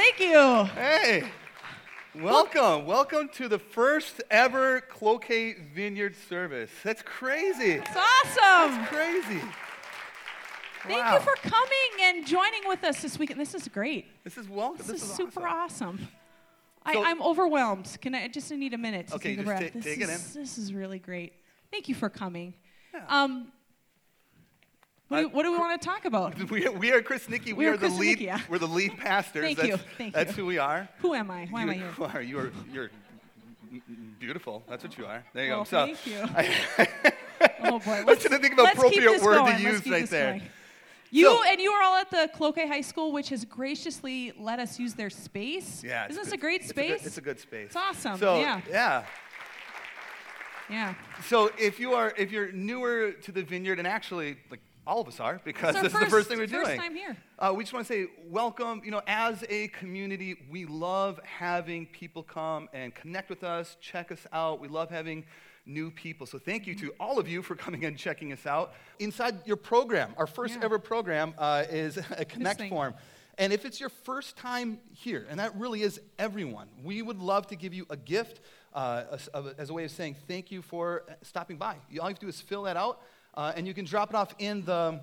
Thank you. Hey, welcome to the first ever Cloquet Vineyard service. That's crazy. It's awesome. That's crazy. Thank you for coming and joining with us this weekend. This is great. This is super awesome. So, I'm overwhelmed. I just need a minute to okay, take a just breath. take it in. This is really great. Thank you for coming. Yeah. What do we want to talk about? We are Chris Nicky. We are the Chris lead. Nicky, yeah. We're the lead pastors. Thank you. That's who we are. Who am I? Why am I here? You are. You're beautiful. That's what you are. There you Oh, go. So, thank you. Oh boy. Let's think of an appropriate word to use right there. You are all at the Cloquet High School, which has graciously let us use their space. Yeah. Isn't this a great space? It's a good space. It's awesome. So, yeah. So if you're newer to the Vineyard, and actually, like all of us are, because this is the first thing we're doing. First time here. We just want to say welcome. As a community, we love having people come and connect with us, check us out. We love having new people. So thank you to all of you for coming and checking us out. Inside your program, our first ever program is a Connect form. And if it's your first time here, and that really is everyone, we would love to give you a gift as a way of saying thank you for stopping by. All you have to do is fill that out, and you can drop it off in the,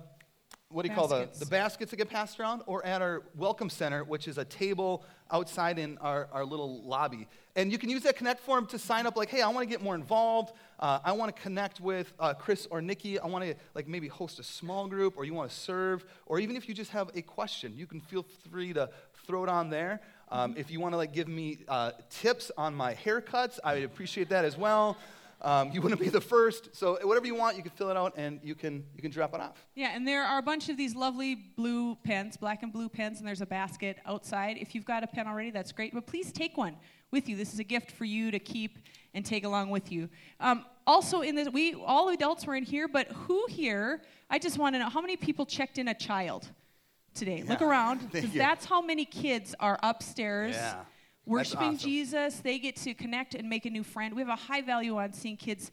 the baskets that get passed around, or at our Welcome Center, which is a table outside in our little lobby. And you can use that Connect form to sign up, like, hey, I want to get more involved. I want to connect with Chris or Nikki. I want to maybe host a small group, or you want to serve, or even if you just have a question, you can feel free to throw it on there. If you want to give me tips on my haircuts, I would appreciate that as well. You wouldn't be the first, so whatever you want, you can fill it out and you can drop it off. Yeah, and there are a bunch of these lovely blue pens, black and blue pens, and there's a basket outside. If you've got a pen already, that's great, but please take one with you. This is a gift for you to keep and take along with you. Also, all adults were in here, but who here? I just want to know how many people checked in a child today. Yeah. Look around, because that's how many kids are upstairs. Yeah. Worshiping awesome. Jesus. They get to connect and make a new friend. We have a high value on seeing kids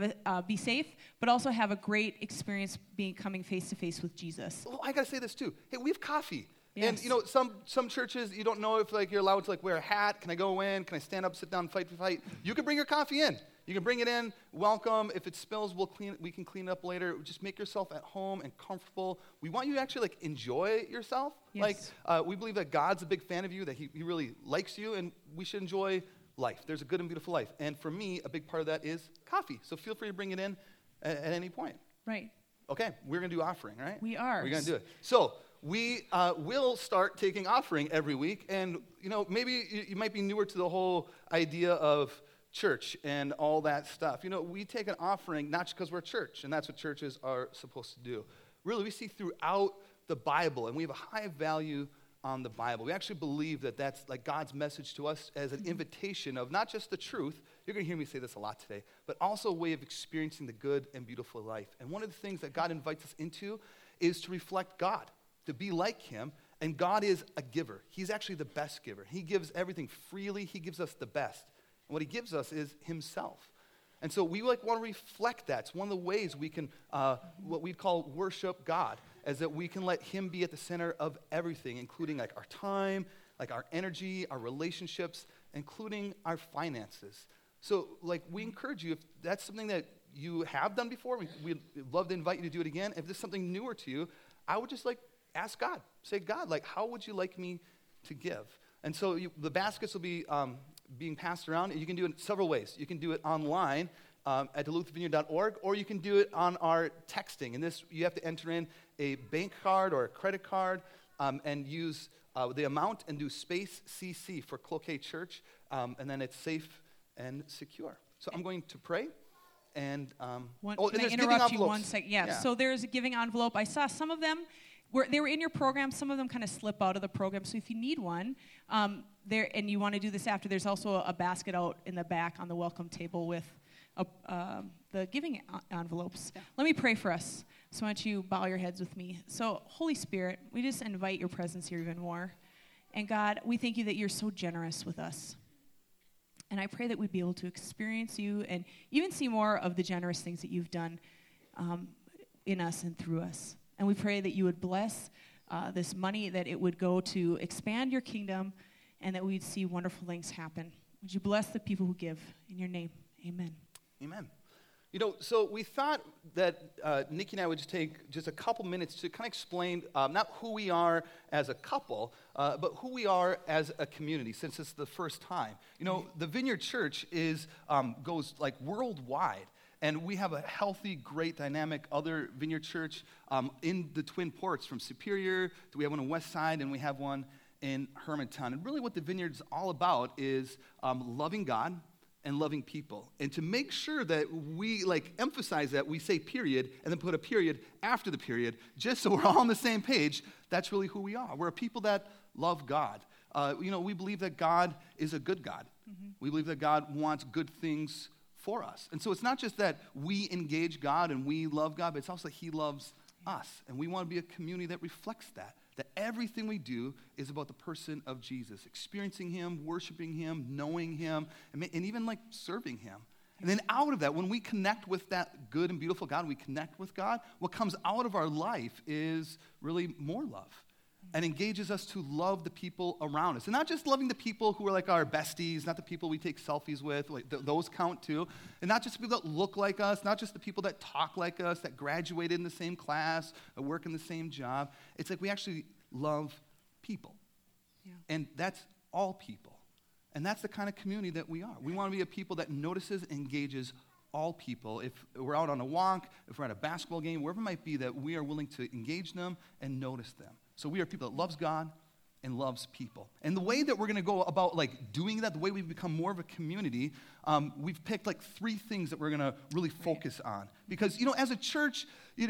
be safe, but also have a great experience coming face to face with Jesus. Oh, I gotta say this too. Hey, we have coffee. Yes. And some churches, you don't know if you're allowed to wear a hat. Can I go in? Can I stand up, sit down, fight? You can bring your coffee in. You can bring it in. Welcome. If it spills, we can clean it up later. Just make yourself at home and comfortable. We want you to actually enjoy yourself. Yes. We believe that God's a big fan of you, that he really likes you, and we should enjoy life. There's a good and beautiful life. And for me, a big part of that is coffee. So feel free to bring it in at any point. Right. Okay, we're going to do offering, right? We are. We're going to do it. So we will start taking offering every week. And, maybe you might be newer to the whole idea of church and all that stuff. We take an offering not just because we're a church, and that's what churches are supposed to do. Really, we see throughout the Bible, and we have a high value on the Bible. We actually believe that that's God's message to us as an invitation of not just the truth, you're going to hear me say this a lot today, but also a way of experiencing the good and beautiful life. And one of the things that God invites us into is to reflect God, to be like him, and God is a giver. He's actually the best giver. He gives everything freely. He gives us the best. And what he gives us is himself. And so we want to reflect that. It's one of the ways we can, what we'd call worship God, is that we can let him be at the center of everything, including our time, our energy, our relationships, including our finances. So we encourage you, if that's something that you have done before, we'd love to invite you to do it again. If there's something newer to you, I would just ask God. Say, God, how would you like me to give? And so the baskets will be being passed around, and you can do it several ways. You can do it online at duluthvineyard.org, or you can do it on our texting. And this, you have to enter in a bank card or a credit card and use the amount and do space CC for Cloquet Church, and then it's safe and secure. So I'm going to pray. And can I interrupt you 1 second? Yeah. So there's a giving envelope. I saw some of them. They were in your program. Some of them kind of slip out of the program. So if you need one, and you want to do this after, there's also a basket out in the back on the welcome table with the giving envelopes. Yeah. Let me pray for us. So why don't you bow your heads with me. So Holy Spirit, we just invite your presence here even more. And God, we thank you that you're so generous with us. And I pray that we'd be able to experience you and even see more of the generous things that you've done in us and through us. And we pray that you would bless this money, that it would go to expand your kingdom and that we'd see wonderful things happen. Would you bless the people who give? In your name, amen. Amen. So we thought that Nikki and I would just take just a couple minutes to kind of explain not who we are as a couple, but who we are as a community, since it's the first time. The Vineyard Church goes like worldwide, and we have a healthy, great, dynamic other Vineyard Church in the Twin Ports, from Superior to we have one on West Side, and we have one in Hermantown. And really what the Vineyard's all about is loving God and loving people. And to make sure that we emphasize that, we say period, and then put a period after the period, just so we're all on the same page. That's really who we are. We're a people that love God. We believe that God is a good God. Mm-hmm. We believe that God wants good things for us. And so it's not just that we engage God and we love God, but it's also that he loves us. And we want to be a community that reflects that everything we do is about the person of Jesus, experiencing him, worshiping him, knowing him, and even serving him. And then out of that, when we connect with that good and beautiful God, we connect with God, what comes out of our life is really more love, and engages us to love the people around us. And not just loving the people who are our besties, not the people we take selfies with, those count too. And not just the people that look like us, not just the people that talk like us, that graduated in the same class, that work in the same job. It's we actually love people. Yeah. And that's all people. And that's the kind of community that we are. We want to be a people that notices, engages all people. If we're out on a walk, if we're at a basketball game, wherever it might be, that we are willing to engage them and notice them. So we are people that loves God and loves people. And the way that we're going to go about doing that, the way we become more of a community, we've picked 3 things that we're going to really focus on. Because, as a church,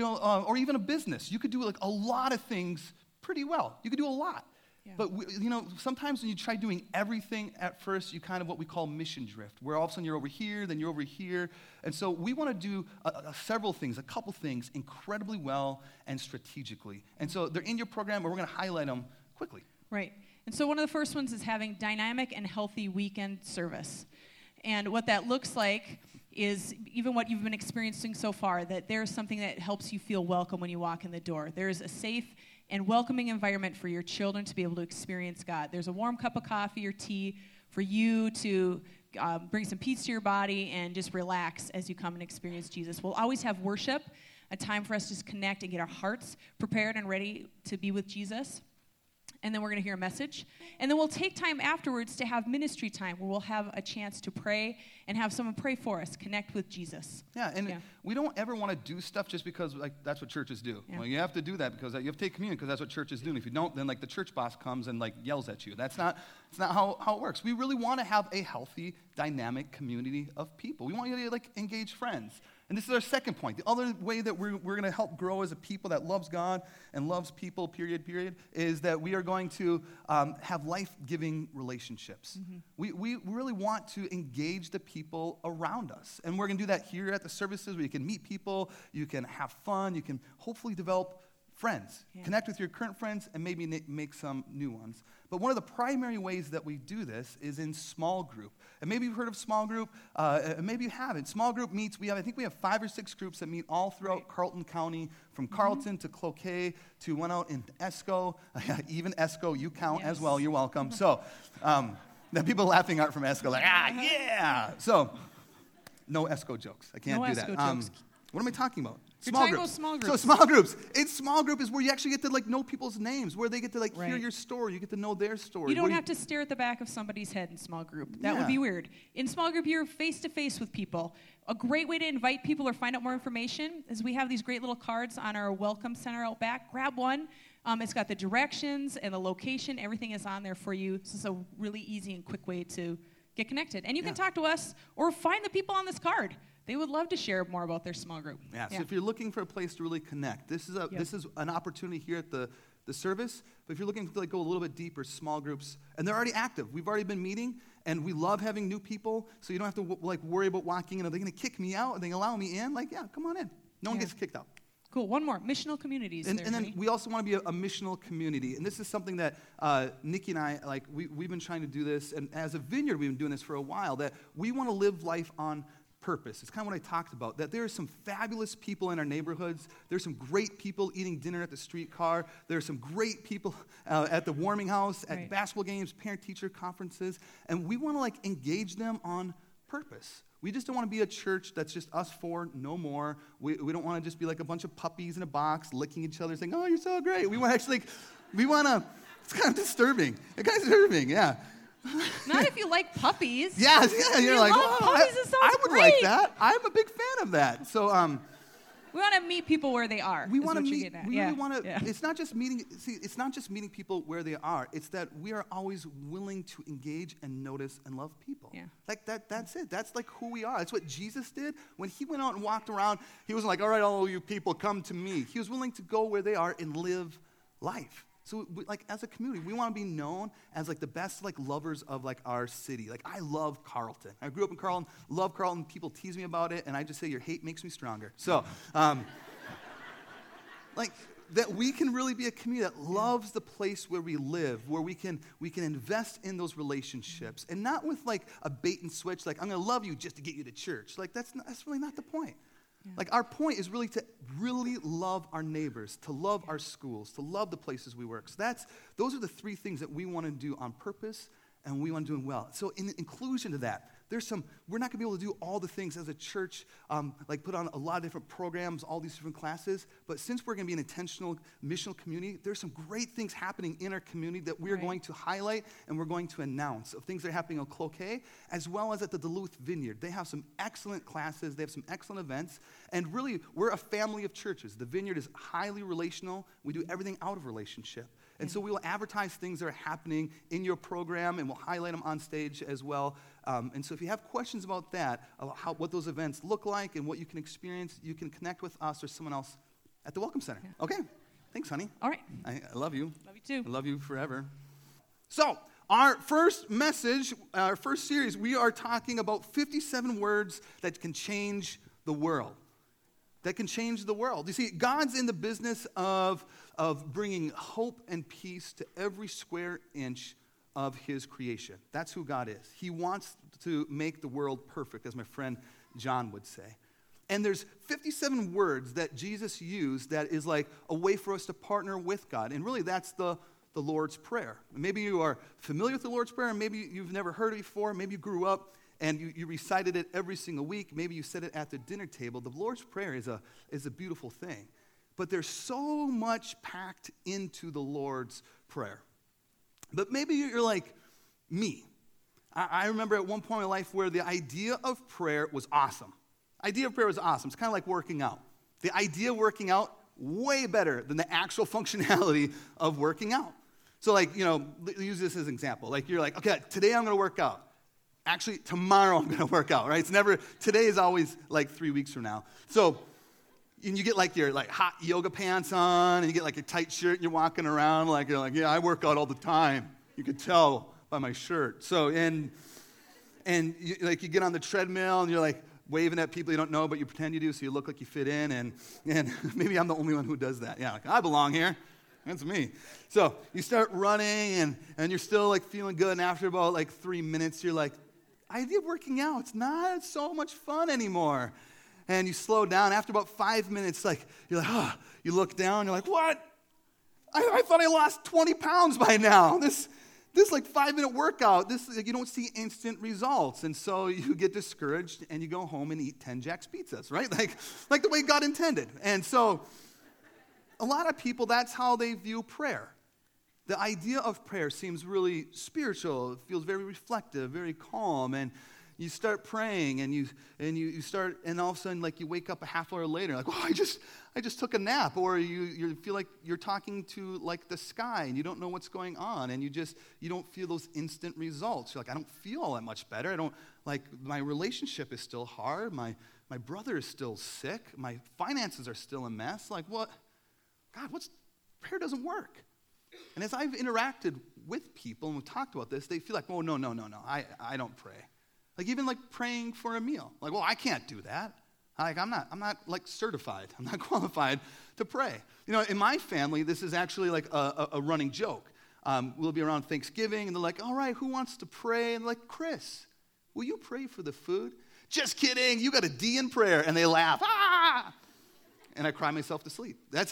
or even a business, you could do a lot of things pretty well. You could do a lot. Yeah. But, sometimes when you try doing everything at first, you kind of what we call mission drift, where all of a sudden you're over here, then you're over here. And so we want to do several things, a couple things, incredibly well and strategically. And so they're in your program, and we're going to highlight them quickly. Right. And so one of the first ones is having dynamic and healthy weekend service. And what that looks like is even what you've been experiencing so far, that there's something that helps you feel welcome when you walk in the door. There's a safe and welcoming environment for your children to be able to experience God. There's a warm cup of coffee or tea for you to bring some peace to your body and just relax as you come and experience Jesus. We'll always have worship, a time for us to just connect and get our hearts prepared and ready to be with Jesus. And then we're going to hear a message. And then we'll take time afterwards to have ministry time, where we'll have a chance to pray and have someone pray for us, connect with Jesus. Yeah, and we don't ever want to do stuff just because that's what churches do. Yeah. Well, you have to do that because you have to take communion because that's what churches do. And if you don't, then the church boss comes and yells at you. It's not how it works. We really want to have a healthy, dynamic community of people. We want you to engage friends. And this is our second point. The other way that we're going to help grow as a people that loves God and loves people, period, is that we are going to have life-giving relationships. Mm-hmm. We really want to engage the people around us. And we're going to do that here at the services, where you can meet people, you can have fun, you can hopefully develop friends. Yeah. Connect with your current friends and maybe make some new ones. But one of the primary ways that we do this is in small group. And maybe you've heard of small group, maybe you haven't. Small group meets, I think we have 5 or 6 groups that meet all throughout Carleton County, from Carleton to Cloquet to one out in Esco. Even Esco, you count as well, you're welcome. So, the people laughing aren't from Esco, yeah! So, no Esco jokes. I can't do that. Jokes. What am I talking about? Small groups. So small groups. Small group is where you actually get to know people's names, where they get to hear your story. You get to know their story. You don't have to stare at the back of somebody's head in small group. That would be weird. In small group, you're face to face with people. A great way to invite people or find out more information is we have these great little cards on our welcome center out back. Grab one. It's got the directions and the location. Everything is on there for you. So it's a really easy and quick way to get connected. And you can talk to us or find the people on this card. They would love to share more about their small group. Yeah, so if you're looking for a place to really connect, this is an opportunity here at the service. But if you're looking to go a little bit deeper, small groups, and they're already active. We've already been meeting, and we love having new people, so you don't have to worry about walking in. Are they going to kick me out? Are they going to allow me in? Come on in. No one gets kicked out. Cool. One more. Missional communities. And then we also want to be a missional community. And this is something that Nikki and I, we've been trying to do this. And as a Vineyard, we've been doing this for a while, that we want to live life on purpose. It's kind of what I talked about, that there are some fabulous people in our neighborhoods. There's some great people eating dinner at the streetcar. There's some great people at the warming house, at basketball games, parent-teacher conferences, and we want to like engage them on purpose. We just don't want to be a church that's just us four, no more. We don't want to just be like a bunch of puppies in a box licking each other saying, oh, you're so great. We want to, it's kind of disturbing. It's kind of disturbing, yeah. Not if you like puppies. Yeah, you're like, oh, puppies, I would great. like that. I'm a big fan of that. So, we want to meet people where they are. We want to meet. We really want to. Yeah. It's not just meeting. See, it's not just meeting people where they are. It's that we are always willing to engage and notice and love people. Yeah. Like that. That's it. That's like who we are. That's what Jesus did when he went out and walked around. He wasn't like, all right, all you people, come to me. He was willing to go where they are and live life. So, like, as a community, we want to be known as, like, the best, like, lovers of, like, our city. Like, I love Carlton. I grew up in Carlton, love Carlton. People tease me about it, and I just say, your hate makes me stronger. So, like, that we can really be a community that loves the place where we live, where we can invest in those relationships, and not with, like, a bait and switch, like, I'm going to love you just to get you to church. Like, that's really not the point. Yeah. Like, our point is really to really love our neighbors, to love our schools, to love the places we work. So those are the three things that we want to do on purpose and we want to do well. So in inclusion to that, we're not going to be able to do all the things as a church, like put on a lot of different programs, all these different classes. But since we're going to be an intentional, missional community, there's some great things happening in our community that we're going to highlight and we're going to announce of things that are happening at Cloquet, as well as at the Duluth Vineyard. They have some excellent classes. They have some excellent events. And really, we're a family of churches. The Vineyard is highly relational. We do everything out of relationship. And so we will advertise things that are happening in your program, and we'll highlight them on stage as well. And so if you have questions about that, about what those events look like and what you can experience, you can connect with us or someone else at the Welcome Center. Yeah. Okay. Thanks, honey. All right. I love you. Love you too. I love you forever. So our first message, our first series, we are talking about 57 words that can change the world. That can change the world. You see, God's in the business of bringing hope and peace to every square inch of his creation. That's who God is. He wants to make the world perfect, as my friend John would say. And there's 57 words that Jesus used that is like a way for us to partner with God. And really, that's the Lord's Prayer. Maybe you are familiar with the Lord's Prayer, and maybe you've never heard it before. Maybe you grew up and you recited it every single week. Maybe you said it at the dinner table. The Lord's Prayer is a beautiful thing. But there's so much packed into the Lord's Prayer. But maybe you're like me. I remember at one point in my life where the idea of prayer was awesome. Idea of prayer was awesome. It's kind of like working out. The idea of working out, way better than the actual functionality of working out. So like, use this as an example. Like you're like, okay, today I'm going to work out. Actually, tomorrow I'm going to work out, right? Today is always like 3 weeks from now. So, and you get like your like hot yoga pants on, and you get like your tight shirt, and you're walking around you're like, yeah, I work out all the time. You could tell by my shirt. So, and you, like you get on the treadmill, and you're like waving at people you don't know, but you pretend you do, so you look like you fit in, and maybe I'm the only one who does that. Yeah, like, I belong here. That's me. So you start running, and you're still like feeling good, and after about like 3 minutes, you're like, idea of working out, it's not so much fun anymore. And you slow down. After about 5 minutes, you're like, oh, you look down, you're like, what? I thought I lost 20 pounds by now. This like 5-minute workout, you don't see instant results. And so you get discouraged and you go home and eat 10 Jack's pizzas, right? Like the way God intended. And so a lot of people, that's how they view prayer. The idea of prayer seems really spiritual. It feels very reflective, very calm, and you start praying, and you start, and all of a sudden, like you wake up a half hour later, like, oh, I just took a nap, or you feel like you're talking to like the sky, and you don't know what's going on, and you don't feel those instant results. You're like, I don't feel all that much better. My relationship is still hard. My brother is still sick. My finances are still a mess. Like, what? God, prayer doesn't work. And as I've interacted with people and we've talked about this, they feel like, oh, no, I don't pray. Like even like praying for a meal. Like, well, I can't do that. Like I'm not like certified. I'm not qualified to pray. In my family, this is actually like a running joke. We'll be around Thanksgiving and they're like, all right, who wants to pray? And like, Chris, will you pray for the food? just kidding, you got a D in prayer. And they laugh, ah! And I cry myself to sleep. That's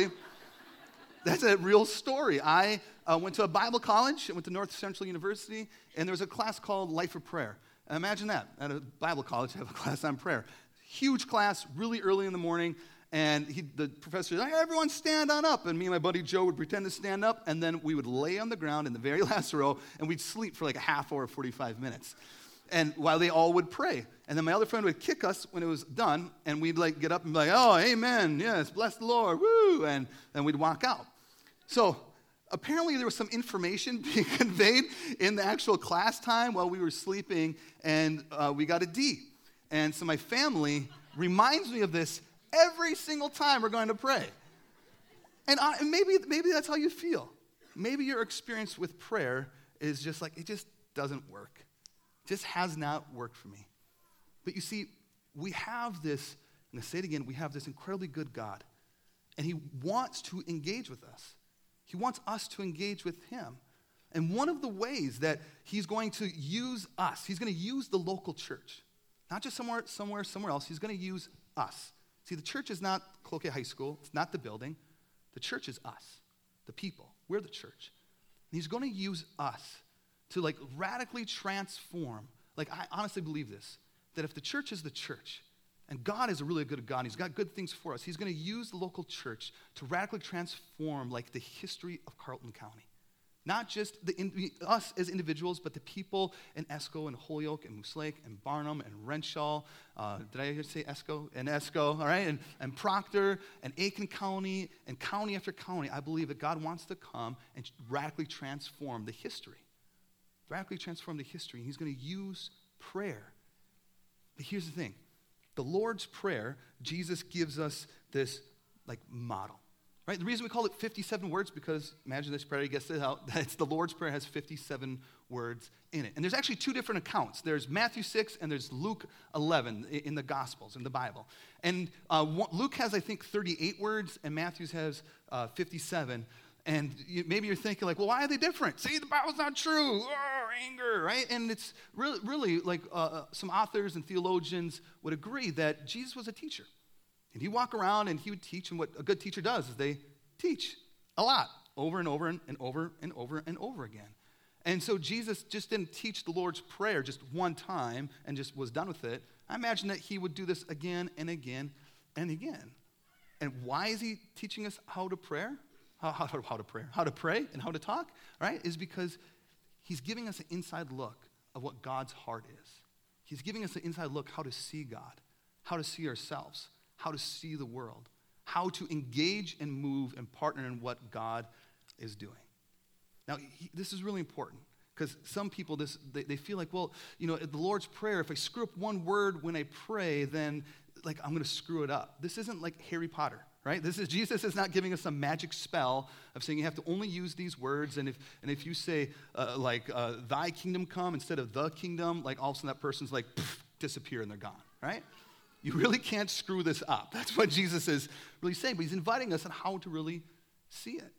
a real story. I went to a Bible college. I went to North Central University, and there was a class called Life of Prayer. And imagine that, at a Bible college, I have a class on prayer. Huge class, really early in the morning, and the professor said, everyone stand on up. And me and my buddy Joe would pretend to stand up, and then we would lay on the ground in the very last row, and we'd sleep for like a half hour, 45 minutes. And while they all would pray. And then my other friend would kick us when it was done, and we'd like get up and be like, oh, amen, yes, bless the Lord, woo, and then we'd walk out. So apparently there was some information being conveyed in the actual class time while we were sleeping, and we got a D. And so my family reminds me of this every single time we're going to pray. And maybe that's how you feel. Maybe your experience with prayer is just like, it just doesn't work. It just has not worked for me. But you see, we have this, I'm going to say it again, we have this incredibly good God. And he wants to engage with us. He wants us to engage with him. And one of the ways that he's going to use us, he's going to use the local church. Not just somewhere else. He's going to use us. See, the church is not Cloquet High School. It's not the building. The church is us, the people. We're the church. And he's going to use us to like radically transform. Like, I honestly believe this, that if the church is the church, and God is a really good God, he's got good things for us, he's going to use the local church to radically transform like the history of Carlton County. Not just us as individuals, but the people in Esko and Holyoke and Moose Lake and Barnum and Renshaw. Did I say Esko? And Esko, all right? And Proctor and Aiken County and county after county. I believe that God wants to come and radically transform the history. Radically transform the history. And he's going to use prayer. But here's the thing. The Lord's Prayer, Jesus gives us this like model. Right? The reason we call it 57 words, because imagine this prayer, you guess it out, it's the Lord's Prayer has 57 words in it. And there's actually two different accounts. There's Matthew 6 and there's Luke 11 in the Gospels, in the Bible. And Luke has, I think, 38 words, and Matthew's has 57. And maybe you're thinking, like, well, why are they different? See, the Bible's not true. Oh, anger, right? And it's really like some authors and theologians would agree that Jesus was a teacher. And he'd walk around and he would teach, and what a good teacher does is they teach a lot, over and over and over and over and over again. And so Jesus just didn't teach the Lord's Prayer just one time and just was done with it. I imagine that he would do this again and again and again. And why is he teaching us how to pray? How to pray and how to talk, right? Is because he's giving us an inside look of what God's heart is. He's giving us an inside look how to see God, how to see ourselves, how to see the world, how to engage and move and partner in what God is doing. Now, this is really important because some people, they feel like, well, you know, the Lord's Prayer, if I screw up one word when I pray, then like I'm going to screw it up. This isn't like Harry Potter, right? Jesus is not giving us a magic spell of saying you have to only use these words, and if you say thy kingdom come instead of the kingdom, like all of a sudden that person's like disappear and they're gone, right? You really can't screw this up. That's what Jesus is really saying, but he's inviting us on how to really see it.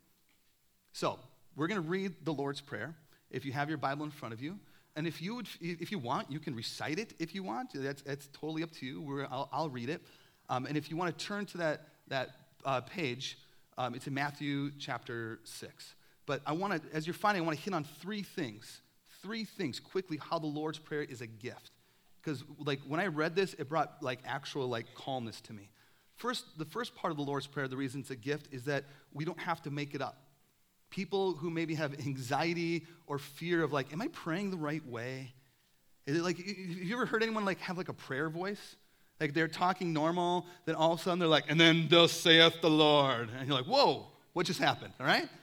So we're going to read the Lord's Prayer if you have your Bible in front of you. And if you want, you can recite it if you want. That's totally up to you. I'll read it. And if you want to turn to that page, it's in Matthew chapter 6. But as you're finding, I want to hit on three things quickly, how the Lord's Prayer is a gift. Because like when I read this, it brought like actual like calmness to me. The first part of the Lord's Prayer, the reason it's a gift, is that we don't have to make it up. People who maybe have anxiety or fear of like, am I praying the right way? Is it like, have you ever heard anyone like have like a prayer voice? Like they're talking normal, then all of a sudden they're like, and then thus saith the Lord. And you're like, whoa, what just happened, all right?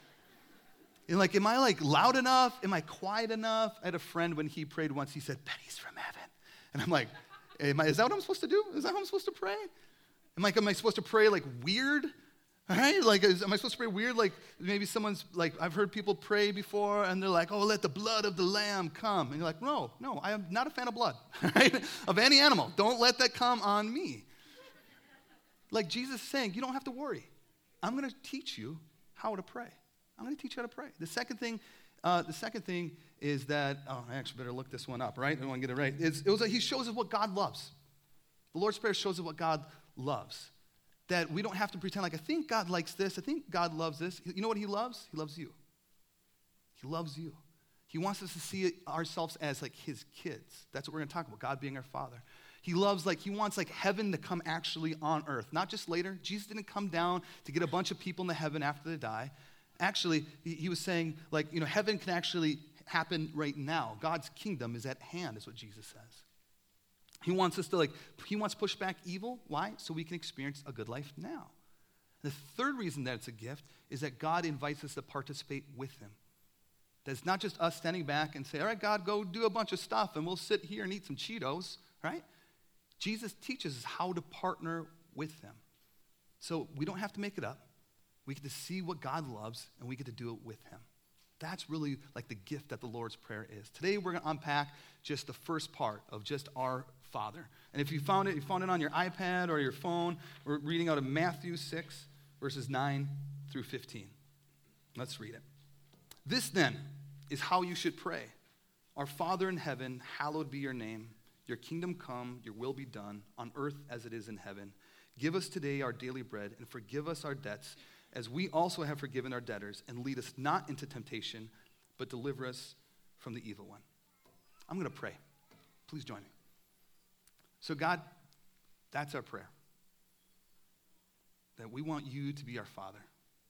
And like, am I like loud enough? Am I quiet enough? I had a friend when he prayed once, he said, pennies from heaven. And I'm like, is that what I'm supposed to do? Is that how I'm supposed to pray? Am I supposed to pray like weird? All right? Like, am I supposed to pray weird? Like maybe someone's like, I've heard people pray before and they're like, oh, let the blood of the lamb come. And you're like, no, I am not a fan of blood, right? Of any animal. Don't let that come on me. Like Jesus is saying, you don't have to worry. I'm going to teach you how to pray. I'm going to teach you how to pray. The second thing The second thing is that, I actually better look this one up, right? I want to get it right. It was that he shows us what God loves. The Lord's Prayer shows us what God loves. That we don't have to pretend like, I think God likes this, I think God loves this. You know what he loves? He loves you. He loves you. He wants us to see ourselves as like his kids. That's what we're going to talk about, God being our Father. He loves, he wants heaven to come actually on earth, not just later. Jesus didn't come down to get a bunch of people into heaven after they die. Actually, he was saying, heaven can actually happen right now. God's kingdom is at hand, is what Jesus says. He wants us to, he wants to push back evil. Why? So we can experience a good life now. The third reason that it's a gift is that God invites us to participate with him. That it's not just us standing back and say, all right, God, go do a bunch of stuff, and we'll sit here and eat some Cheetos, right? Jesus teaches us how to partner with him. So we don't have to make it up. We get to see what God loves, and we get to do it with him. That's really the gift that the Lord's Prayer is. Today we're going to unpack just the first part of just our Father. And if you found it on your iPad or your phone. We're reading out of Matthew 6, verses 9 through 15. Let's read it. This then is how you should pray. Our Father in heaven, hallowed be your name. Your kingdom come, your will be done, on earth as it is in heaven. Give us today our daily bread, and forgive us our debts, as we also have forgiven our debtors, and lead us not into temptation, but deliver us from the evil one. I'm going to pray. Please join me. So God, that's our prayer. That we want you to be our Father.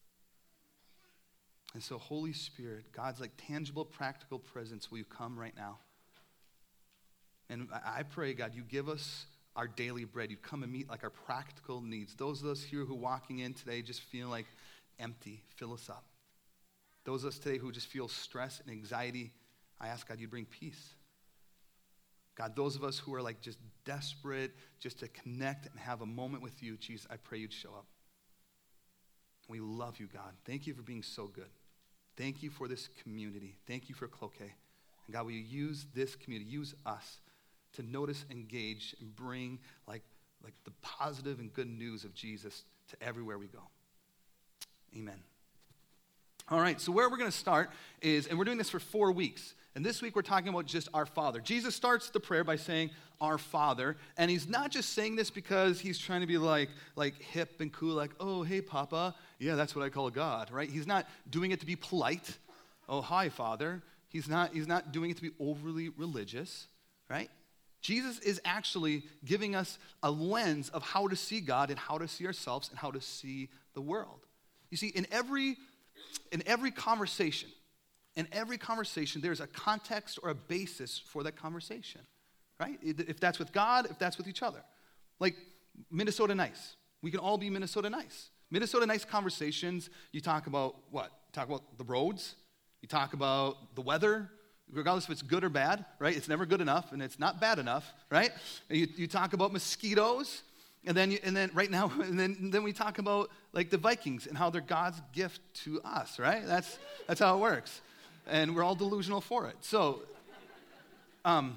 And so Holy Spirit, God's tangible, practical presence, will you come right now? And I pray, God, you give us our daily bread. You come and meet our practical needs. Those of us here who are walking in today just feel empty, fill us up. Those of us today who just feel stress and anxiety, I ask God, you bring peace. God, those of us who are just desperate just to connect and have a moment with you, Jesus, I pray you'd show up. We love you, God. Thank you for being so good. Thank you for this community. Thank you for Cloquet. And God, will you use this community, use us to notice, engage, and bring the positive and good news of Jesus to everywhere we go. Amen. All right, so where we're going to start is, and we're doing this for 4 weeks, and this week we're talking about just our Father. Jesus starts the prayer by saying, our Father, and he's not just saying this because he's trying to be hip and cool, oh, hey, Papa, yeah, that's what I call God, right? He's not doing it to be polite. Oh, hi, Father. He's not doing it to be overly religious, right? Jesus is actually giving us a lens of how to see God and how to see ourselves and how to see the world. You see, in every conversation, there's a context or a basis for that conversation, right? If that's with God, if that's with each other. Minnesota Nice. We can all be Minnesota Nice. Minnesota Nice conversations, you talk about what? You talk about the roads. You talk about the weather. Regardless if it's good or bad, right? It's never good enough, and it's not bad enough, right? You talk about mosquitoes, and then we talk about the Vikings and how they're God's gift to us, right? That's how it works, and we're all delusional for it. So, now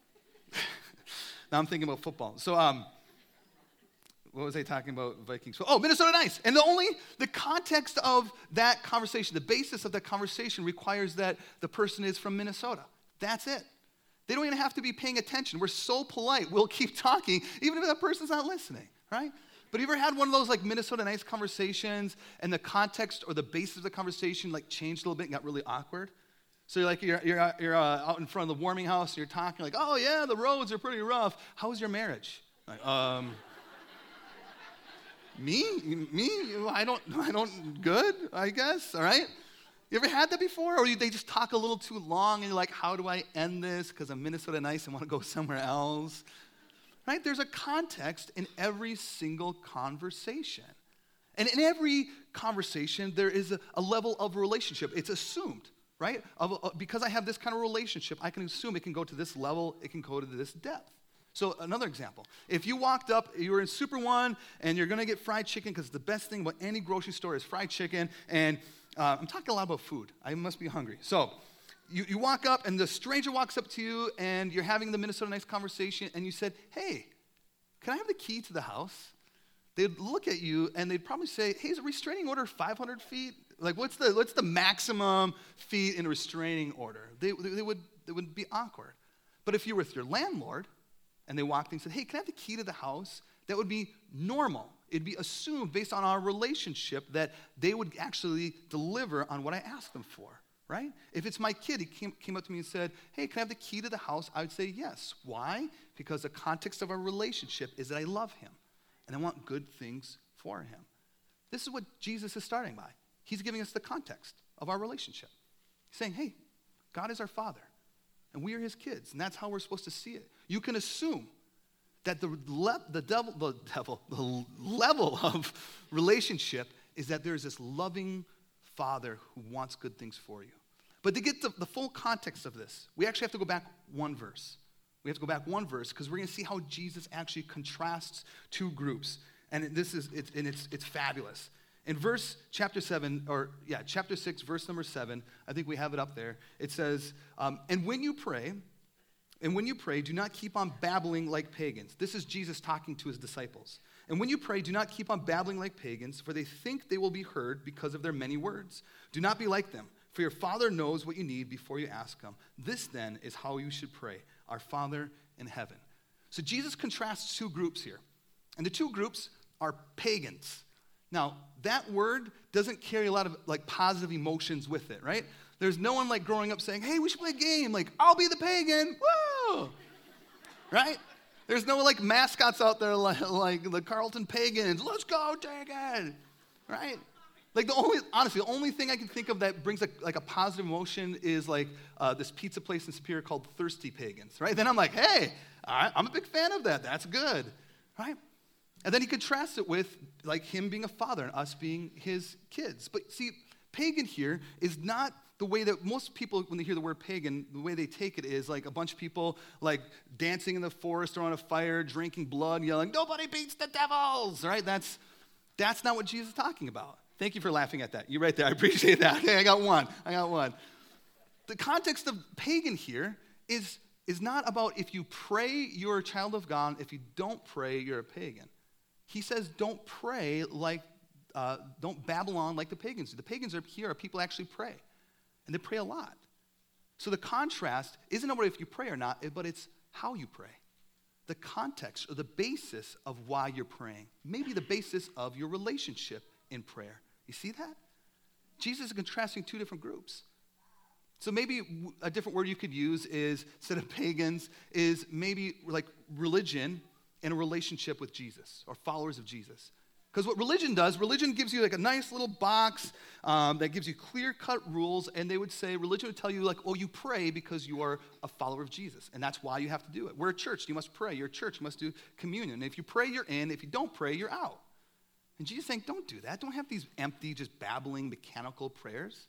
I'm thinking about football. So, what was I talking about? Vikings. Oh, Minnesota Nice. And the context of that conversation, the basis of that conversation requires that the person is from Minnesota. That's it. They don't even have to be paying attention. We're so polite, we'll keep talking, even if that person's not listening, right? But have you ever had one of those Minnesota Nice conversations and the context or the basis of the conversation changed a little bit and got really awkward? So you're out in front of the warming house and you're talking oh yeah, the roads are pretty rough. How's your marriage? Me? I don't, good, I guess, all right? You ever had that before? Or they just talk a little too long and you're how do I end this because I'm Minnesota Nice and want to go somewhere else? Right? There's a context in every single conversation. And in every conversation, there is a level of relationship. It's assumed, right? Because I have this kind of relationship, I can assume it can go to this level, it can go to this depth. So another example, if you walked up, you were in Super One, and you're going to get fried chicken because the best thing about any grocery store is fried chicken, and I'm talking a lot about food. I must be hungry. So you walk up, and the stranger walks up to you, and you're having the Minnesota Nice conversation, and you said, hey, can I have the key to the house? They'd look at you, and they'd probably say, hey, is a restraining order 500 feet? Like, what's the maximum fee in a restraining order? They would be awkward. But if you're with your landlord and they walked in and said, hey, can I have the key to the house? That would be normal. It'd be assumed based on our relationship that they would actually deliver on what I asked them for, right? If it's my kid, he came up to me and said, hey, can I have the key to the house? I would say yes. Why? Because the context of our relationship is that I love him and I want good things for him. This is what Jesus is starting by. He's giving us the context of our relationship. He's saying, hey, God is our Father, and we are his kids, and that's how we're supposed to see it. You can assume that the level of relationship is that there's this loving Father who wants good things for you. But to get the full context of this, we actually have to go back one verse. We have to go back one verse because we're going to see how Jesus actually contrasts two groups. And it's fabulous. In chapter 6, verse number 7, I think we have it up there. It says, and when you pray, do not keep on babbling like pagans. This is Jesus talking to his disciples. And when you pray, do not keep on babbling like pagans, for they think they will be heard because of their many words. Do not be like them, for your Father knows what you need before you ask him. This then is how you should pray, our Father in heaven. So Jesus contrasts two groups here. And the two groups are pagans. Now, that word doesn't carry a lot of like positive emotions with it, right? There's no one like growing up saying, hey, we should play a game. Like, I'll be the pagan. Woo! Right? There's no like mascots out there like the Carlton Pagans. Let's go, Pagan. Right? Like the only thing I can think of that brings like a positive emotion is like this pizza place in Superior called Thirsty Pagans, right? Then I'm like, hey, I'm a big fan of that. That's good, right? And then he contrasts it with like him being a father and us being his kids. But see, pagan here is not the way that most people, when they hear the word pagan, the way they take it is like a bunch of people like dancing in the forest around a fire, drinking blood, yelling, nobody beats the devils, right? That's not what Jesus is talking about. Thank you for laughing at that. You're right there. I appreciate that. Okay, I got one. The context of pagan here is not about if you pray, you're a child of God. If you don't pray, you're a pagan. He says don't pray don't babble on like the pagans do. The pagans are people actually pray, and they pray a lot. So the contrast isn't about if you pray or not, but it's how you pray. The context or the basis of why you're praying, maybe the basis of your relationship in prayer. You see that? Jesus is contrasting two different groups. So maybe a different word you could use is, instead of pagans, is maybe like religion and a relationship with Jesus or followers of Jesus. Because what religion does, religion gives you like a nice little box that gives you clear-cut rules, and they would say, religion would tell you like, oh, you pray because you are a follower of Jesus, and that's why you have to do it. We're a church, you must pray. You're a church, you must do communion. And if you pray, you're in. If you don't pray, you're out. And Jesus is saying, don't do that. Don't have these empty, just babbling, mechanical prayers.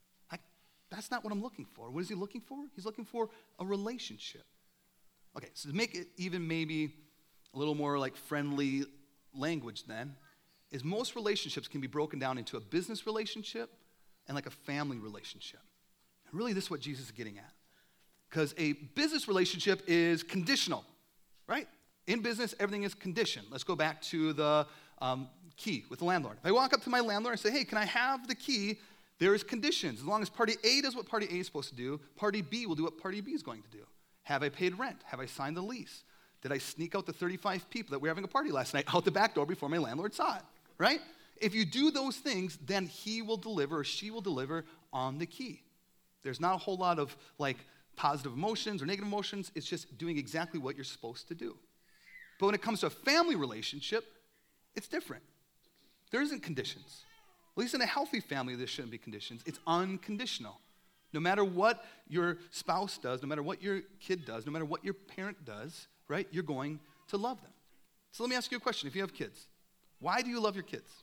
That's not what I'm looking for. What is he looking for? He's looking for a relationship. Okay, so to make it even maybe a little more like friendly language then, is most relationships can be broken down into a business relationship and like a family relationship. And really this is what Jesus is getting at. Because a business relationship is conditional, right? In business, everything is conditioned. Let's go back to the key with the landlord. If I walk up to my landlord and say, hey, can I have the key? There is conditions. As long as party A does what party A is supposed to do, party B will do what party B is going to do. Have I paid rent? Have I signed the lease? Did I sneak out the 35 people that were having a party last night out the back door before my landlord saw it, right? If you do those things, then he will deliver or she will deliver on the key. There's not a whole lot of like positive emotions or negative emotions. It's just doing exactly what you're supposed to do. But when it comes to a family relationship, it's different. There isn't conditions. At least in a healthy family, there shouldn't be conditions. It's unconditional. No matter what your spouse does, no matter what your kid does, no matter what your parent does, right, you're going to love them. So let me ask you a question. If you have kids, why do you love your kids?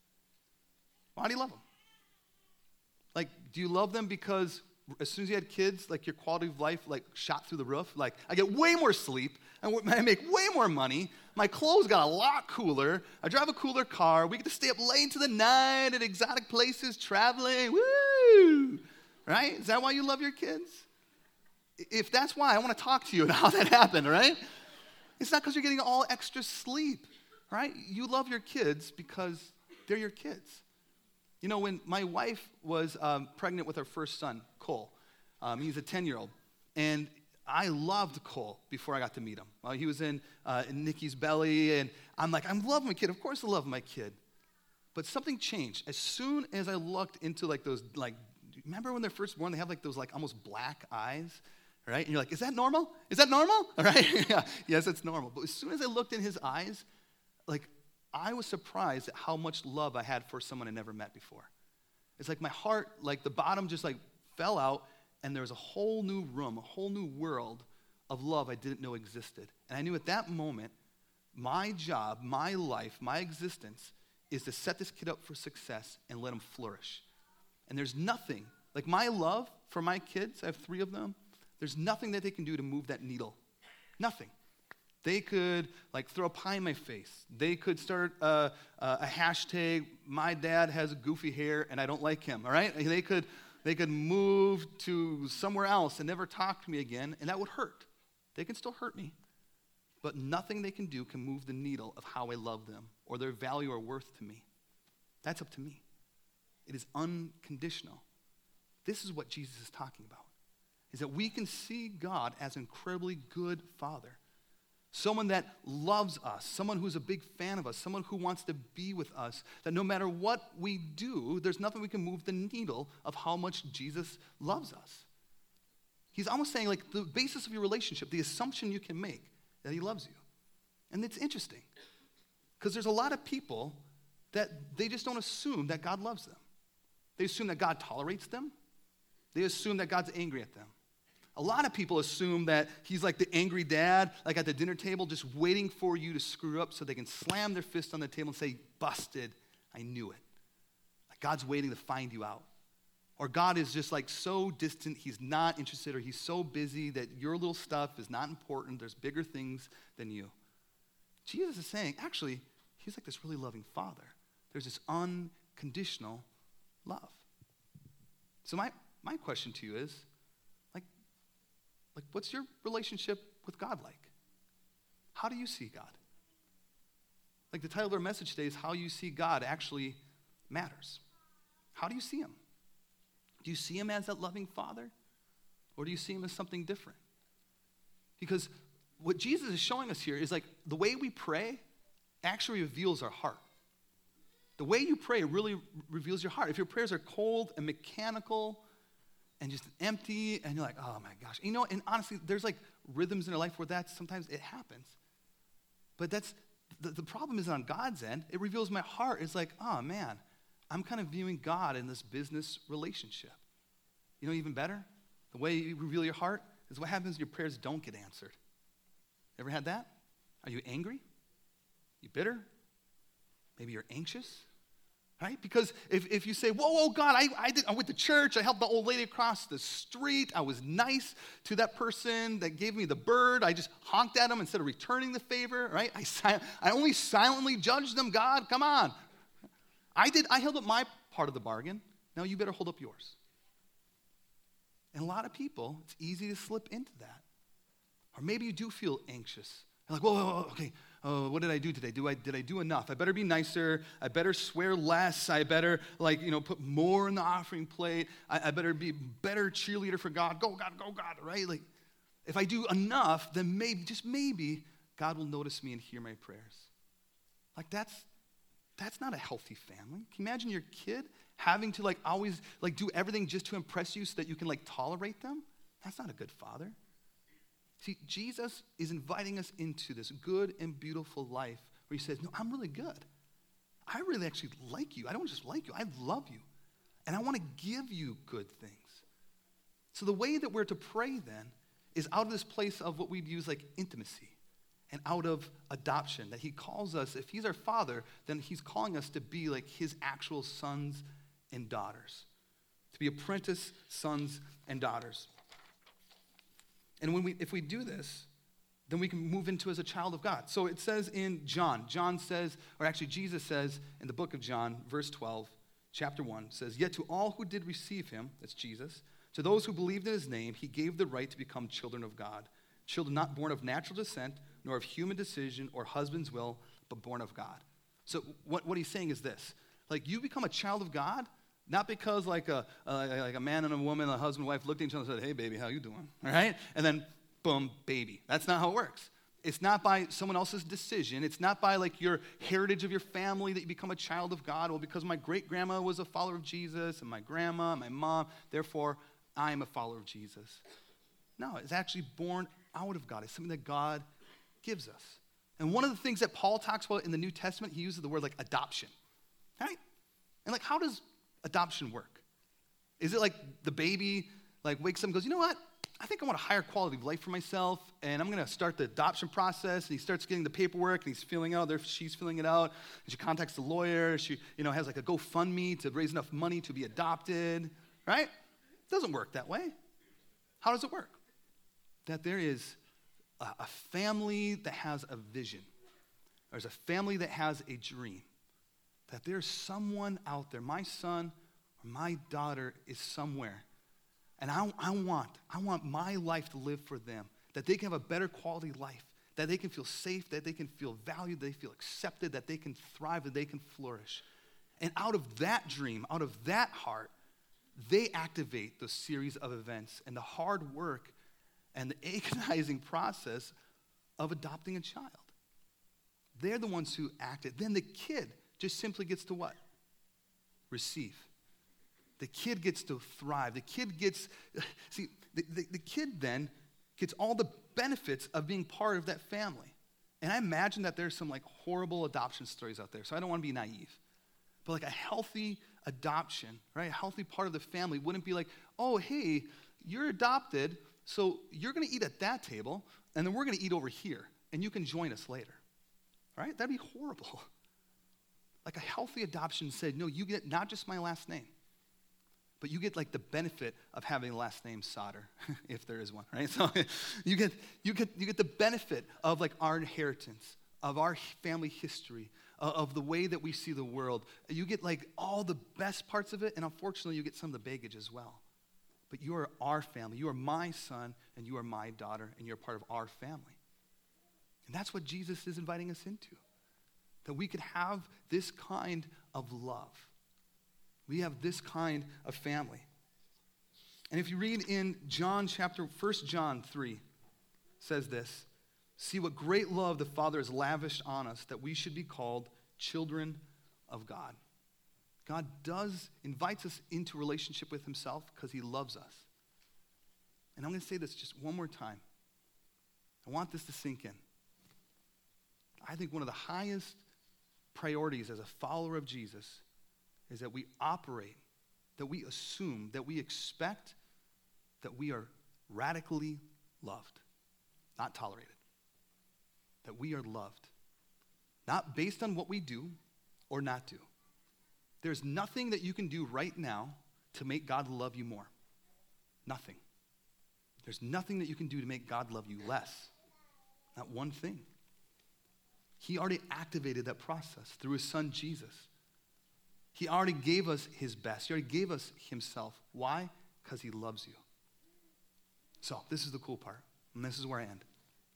Why do you love them? Like, do you love them because as soon as you had kids, like your quality of life like shot through the roof? Like, I get way more sleep, I make way more money, my clothes got a lot cooler, I drive a cooler car, we get to stay up late into the night at exotic places, traveling, woo! Right? Is that why you love your kids? If that's why, I want to talk to you about how that happened, right? It's not because you're getting all extra sleep, right? You love your kids because they're your kids. You know, when my wife was pregnant with our first son, Cole, he's a 10-year-old, and I loved Cole before I got to meet him. He was in Nikki's belly, and I'm like, I love my kid. Of course I love my kid. But something changed. As soon as I looked into like those, like, remember when they're first born, they have like those like almost black eyes, right? And you're like, is that normal? Is that normal? All right? Yeah. Yes, it's normal. But as soon as I looked in his eyes, like, I was surprised at how much love I had for someone I never met before. It's like my heart, like the bottom just like fell out, and there was a whole new room, a whole new world of love I didn't know existed. And I knew at that moment, my job, my life, my existence is to set this kid up for success and let him flourish. And there's nothing, like my love for my kids, I have 3 of them, there's nothing that they can do to move that needle. Nothing. They could like throw a pie in my face. They could start a hashtag, my dad has goofy hair and I don't like him, all right? They could move to somewhere else and never talk to me again, and that would hurt. They can still hurt me. But nothing they can do can move the needle of how I love them or their value or worth to me. That's up to me. It is unconditional. This is what Jesus is talking about, is that we can see God as an incredibly good Father. Someone that loves us, someone who's a big fan of us, someone who wants to be with us, that no matter what we do, there's nothing we can move the needle of how much Jesus loves us. He's almost saying, like, the basis of your relationship, the assumption you can make that he loves you. And it's interesting, because there's a lot of people that they just don't assume that God loves them. They assume that God tolerates them. They assume that God's angry at them. A lot of people assume that he's like the angry dad, like at the dinner table, just waiting for you to screw up so they can slam their fist on the table and say, busted, I knew it. Like God's waiting to find you out. Or God is just like so distant, he's not interested, or he's so busy that your little stuff is not important. There's bigger things than you. Jesus is saying, actually, he's like this really loving Father. There's this unconditional love. So my question to you is, like, what's your relationship with God like? How do you see God? Like the title of our message today is How You See God Actually Matters. How do you see him? Do you see him as that loving Father? Or do you see him as something different? Because what Jesus is showing us here is like the way we pray actually reveals our heart. The way you pray really reveals your heart. If your prayers are cold and mechanical and just empty, and you're like, oh my gosh. You know, and honestly, there's like rhythms in our life where sometimes it happens. But that's, the problem isn't on God's end. It reveals my heart. It's like, oh man, I'm kind of viewing God in this business relationship. You know, even better, the way you reveal your heart is what happens when your prayers don't get answered. Ever had that? Are you angry? You bitter? Maybe you're anxious? Right? Because if you say, whoa, God, I went to church, I helped the old lady across the street, I was nice to that person that gave me the bird, I just honked at them instead of returning the favor, right? I only silently judged them, God, come on. I held up my part of the bargain, now you better hold up yours. And a lot of people, it's easy to slip into that. Or maybe you do feel anxious. You're like, whoa, okay. Oh, what did I do today? Did I do enough? I better be nicer. I better swear less. I better, put more in the offering plate. I better be better cheerleader for God. Go, God, right? Like, if I do enough, then maybe, just maybe, God will notice me and hear my prayers. Like, that's not a healthy family. Can you imagine your kid having to, always, do everything just to impress you so that you can, tolerate them? That's not a good father. See, Jesus is inviting us into this good and beautiful life where he says, no, I'm really good. I really actually like you. I don't just like you. I love you. And I want to give you good things. So the way that we're to pray then is out of this place of what we'd use like intimacy and out of adoption, that he calls us, if he's our Father, then he's calling us to be like his actual sons and daughters, to be apprentice sons and daughters. And if we do this, then we can move into as a child of God. So it says in John says, or actually Jesus says in the book of John, verse 12, chapter 1, says, yet to all who did receive him, that's Jesus, to those who believed in his name, he gave the right to become children of God. Children not born of natural descent, nor of human decision or husband's will, but born of God. So what he's saying is this, you become a child of God Not because like a man and a woman, a husband and wife looked at each other and said, hey, baby, how you doing? All right? And then, boom, baby. That's not how it works. It's not by someone else's decision. It's not by like your heritage of your family that you become a child of God. Well, because my great-grandma was a follower of Jesus, and my grandma, my mom, therefore, I am a follower of Jesus. No, it's actually born out of God. It's something that God gives us. And one of the things that Paul talks about in the New Testament, he uses the word like adoption. Right? And like, how does adoption work? Is it like the baby like wakes up and goes, you know what? I think I want a higher quality of life for myself, and I'm going to start the adoption process. And he starts getting the paperwork, and he's filling out. She's filling it out. And she contacts the lawyer. She, has like a GoFundMe to raise enough money to be adopted. Right? It doesn't work that way. How does it work? That there is a family that has a vision. There's a family that has a dream. That there's someone out there, my son or my daughter is somewhere, and I want my life to live for them, that they can have a better quality life, that they can feel safe, that they can feel valued, that they feel accepted, that they can thrive, that they can flourish. And out of that dream, out of that heart, they activate the series of events and the hard work and the agonizing process of adopting a child. They're the ones who act it. Then the kid just simply gets to what? Receive. The kid gets to thrive. The kid gets, the kid then gets all the benefits of being part of that family. And I imagine that there's some like horrible adoption stories out there, so I don't want to be naive. But like a healthy adoption, right? A healthy part of the family wouldn't be like, oh, hey, you're adopted, so you're going to eat at that table, and then we're going to eat over here, and you can join us later. Right? That'd be horrible. Like a healthy adoption said, no, you get not just my last name, but you get like the benefit of having the last name Sauter, if there is one, right? So you get the benefit of like our inheritance, of our family history, of the way that we see the world. You get like all the best parts of it, and unfortunately you get some of the baggage as well. But you are our family. You are my son, and you are my daughter, and you're part of our family. And that's what Jesus is inviting us into. That we could have this kind of love. We have this kind of family. And if you read in 1 John 3, says this, see what great love the Father has lavished on us that we should be called children of God. God invites us into relationship with himself because he loves us. And I'm going to say this just one more time. I want this to sink in. I think one of the highest priorities as a follower of Jesus is that we operate, that we assume, that we expect that we are radically loved, not tolerated. That we are loved, not based on what we do or not do. There's nothing that you can do right now to make God love you more. Nothing. There's nothing that you can do to make God love you less. Not one thing. He already activated that process through his son Jesus. He already gave us his best. He already gave us himself. Why? Because he loves you. So this is the cool part, and this is where I end.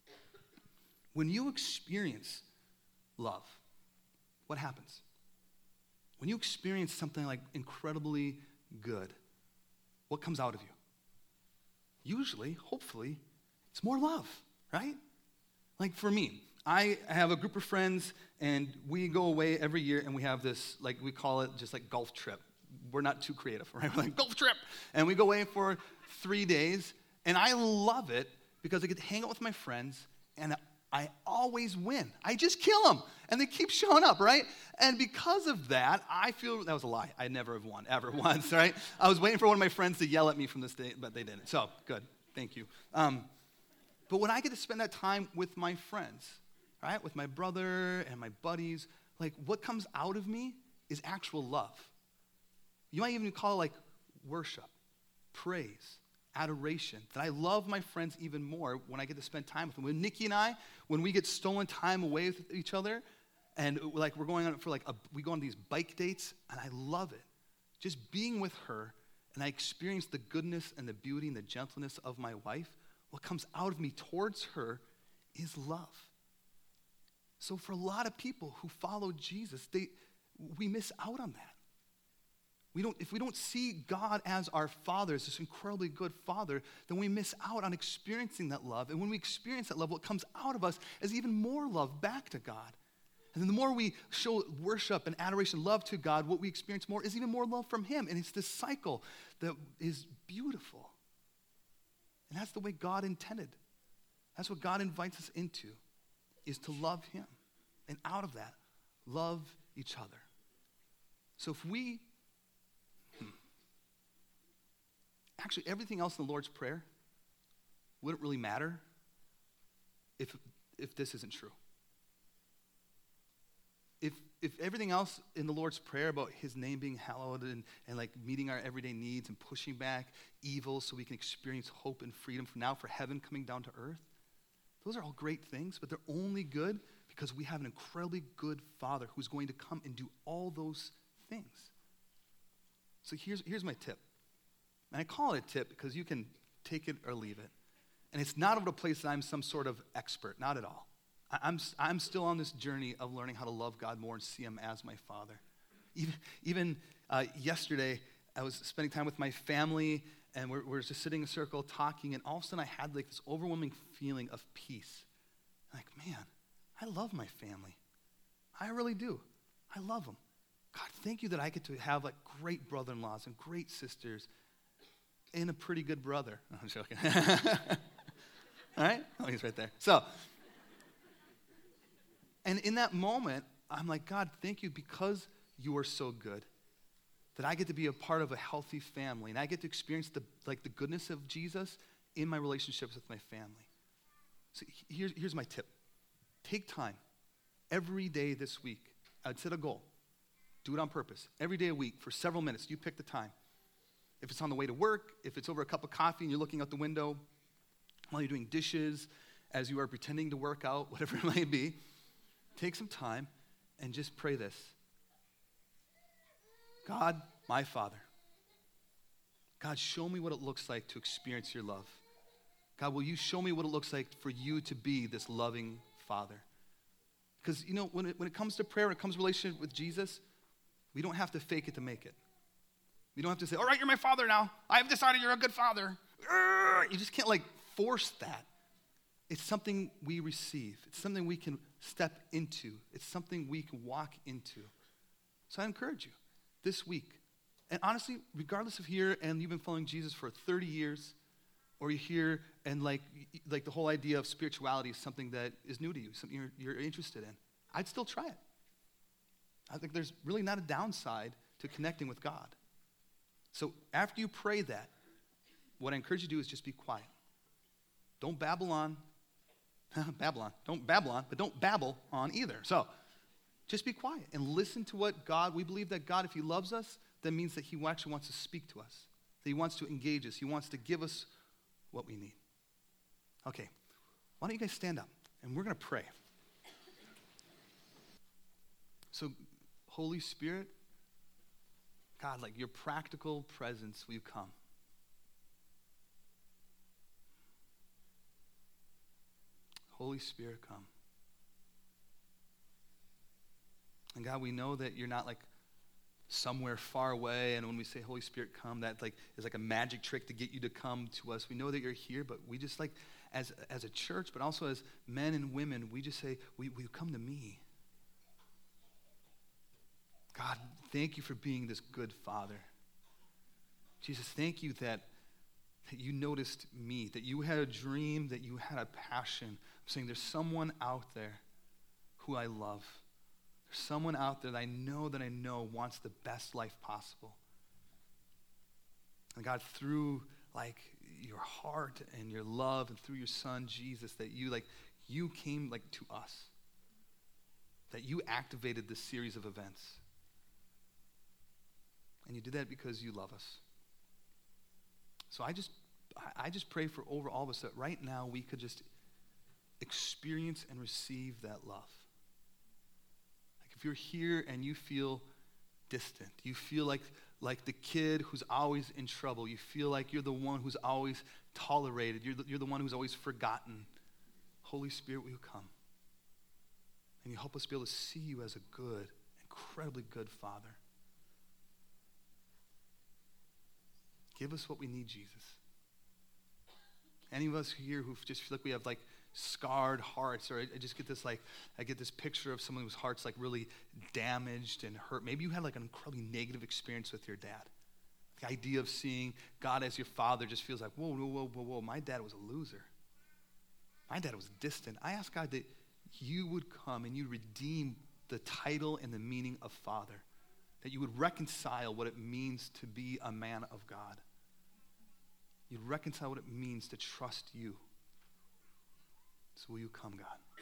When you experience love, what happens? When you experience something like incredibly good, what comes out of you? Usually, hopefully, it's more love, right? Like for me, I have a group of friends, and we go away every year, and we have this, like we call it just like golf trip. We're not too creative, right? We're like, golf trip! And we go away for 3 days, and I love it because I get to hang out with my friends, and I always win. I just kill them, and they keep showing up, right? And because of that, I feel, that was a lie. I never have won, ever once, right? I was waiting for one of my friends to yell at me from the stage, but they didn't. So, good. Thank you. But when I get to spend that time with my friends, right, with my brother and my buddies, like what comes out of me is actual love. You might even call it like worship, praise, adoration, that I love my friends even more when I get to spend time with them. When Nikki and I, when we get stolen time away with each other, and like we're going on for like, we go on these bike dates, and I love it. Just being with her, and I experience the goodness and the beauty and the gentleness of my wife, what comes out of me towards her is love. So for a lot of people who follow Jesus, we miss out on that. If we don't see God as our Father, as this incredibly good Father, then we miss out on experiencing that love. And when we experience that love, what comes out of us is even more love back to God. And then the more we show worship and adoration, love to God, what we experience more is even more love from him. And it's this cycle that is beautiful. And that's the way God intended. That's what God invites us into, is to love him. And out of that, love each other. So if we, actually everything else in the Lord's Prayer wouldn't really matter if this isn't true. If everything else in the Lord's Prayer about his name being hallowed and like meeting our everyday needs and pushing back evil so we can experience hope and freedom for heaven coming down to earth, those are all great things, but they're only good because we have an incredibly good Father who's going to come and do all those things. So here's my tip. And I call it a tip because you can take it or leave it. And it's not about a place that I'm some sort of expert, not at all. I'm still on this journey of learning how to love God more and see him as my Father. Even yesterday, I was spending time with my family, and we're just sitting in a circle talking, and all of a sudden I had like this overwhelming feeling of peace. Like, man, I love my family. I really do. I love them. God, thank you that I get to have like great brother-in-laws and great sisters and a pretty good brother. No, I'm joking. All right? Oh, he's right there. So, and in that moment, I'm like, God, thank you because you are so good that I get to be a part of a healthy family, and I get to experience the goodness of Jesus in my relationships with my family. So here's my tip. Take time every day this week. I'd set a goal. Do it on purpose. Every day a week for several minutes. You pick the time. If it's on the way to work, if it's over a cup of coffee and you're looking out the window, while you're doing dishes, as you are pretending to work out, whatever it may be, take some time and just pray this. God, my Father. God, show me what it looks like to experience your love. God, will you show me what it looks like for you to be this loving Father? Because, when it comes to prayer, when it comes to relationship with Jesus, we don't have to fake it to make it. We don't have to say, all right, you're my Father now. I have decided you're a good Father. You just can't force that. It's something we receive. It's something we can step into. It's something we can walk into. So I encourage you this week. And honestly, regardless of here and you've been following Jesus for 30 years, or you're here and like the whole idea of spirituality is something that is new to you, something you're interested in, I'd still try it. I think there's really not a downside to connecting with God. So after you pray that, what I encourage you to do is just be quiet. Don't babble on. Don't babble on, but don't babble on either. So just be quiet and listen to what God, we believe that God, if he loves us, that means that he actually wants to speak to us, that he wants to engage us, he wants to give us what we need. Okay, why don't you guys stand up and we're going to pray. So Holy Spirit, God, your practical presence, will you come? Holy Spirit, come. And God, we know that you're not somewhere far away, and when we say Holy Spirit, come, that is a magic trick to get you to come to us. We know that you're here, but we just as a church, but also as men and women, we just say, will you come to me? God, thank you for being this good Father. Jesus, thank you that you noticed me, that you had a dream, that you had a passion. I'm saying there's someone out there who I love. There's someone out there that I know wants the best life possible. And God, through your heart and your love and through your Son, Jesus, that you came to us. That you activated this series of events. And you did that because you love us. So I just pray for over all of us that right now we could just experience and receive that love. If you're here and you feel distant, you feel like the kid who's always in trouble, you feel like you're the one who's always tolerated, you're the one who's always forgotten, Holy Spirit, will you come? And you help us be able to see you as a good, incredibly good Father. Give us what we need, Jesus. Any of us here who just feel like we have like scarred hearts, or I just get this I get this picture of someone whose heart's like really damaged and hurt. Maybe you had like an incredibly negative experience with your dad. The idea of seeing God as your father just feels like, whoa, my dad was a loser. My dad was distant. I ask God that you would come and you redeem the title and the meaning of father, that you would reconcile what it means to be a man of God. You'd reconcile what it means to trust you. So will you come, God?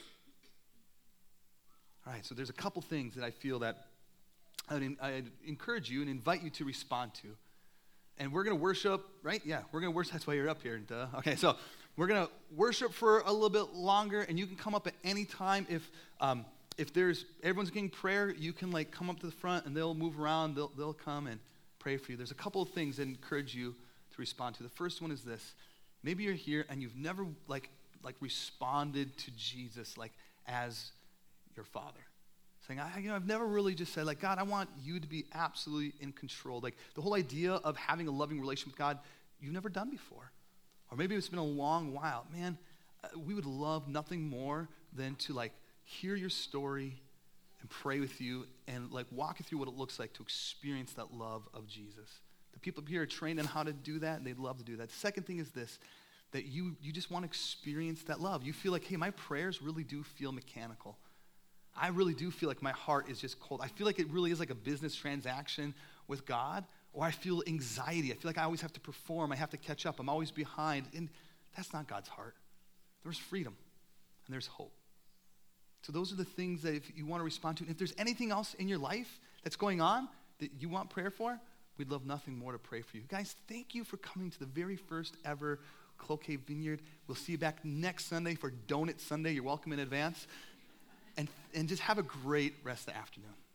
All right, so there's a couple things that I feel that I'd encourage you and invite you to respond to. And we're going to worship, right? Yeah, we're going to worship. That's why you're up here. Duh. Okay, so we're going to worship for a little bit longer, and you can come up at any time. If everyone's getting prayer, you can like come up to the front, and they'll move around. They'll come and pray for you. There's a couple of things that encourage you to respond to. The first one is this. Maybe you're here and you've never like responded to Jesus like as your father. Saying, I've never really just said, like, God, I want you to be absolutely in control. Like, the whole idea of having a loving relationship with God, you've never done before. Or maybe it's been a long while. Man, we would love nothing more than to, like, hear your story and pray with you and, like, walk you through what it looks like to experience that love of Jesus. The people up here are trained on how to do that, and they'd love to do that. The second thing is this, that you just want to experience that love. You feel like, hey, my prayers really do feel mechanical. I really do feel like my heart is just cold. I feel like it really is like a business transaction with God, or I feel anxiety. I feel like I always have to perform. I have to catch up. I'm always behind. And that's not God's heart. There's freedom, and there's hope. So those are the things that if you want to respond to. And if there's anything else in your life that's going on that you want prayer for, we'd love nothing more to pray for you. Guys, thank you for coming to the very first ever Cloquet Vineyard. We'll see you back next Sunday for Donut Sunday. You're welcome in advance. And just have a great rest of the afternoon.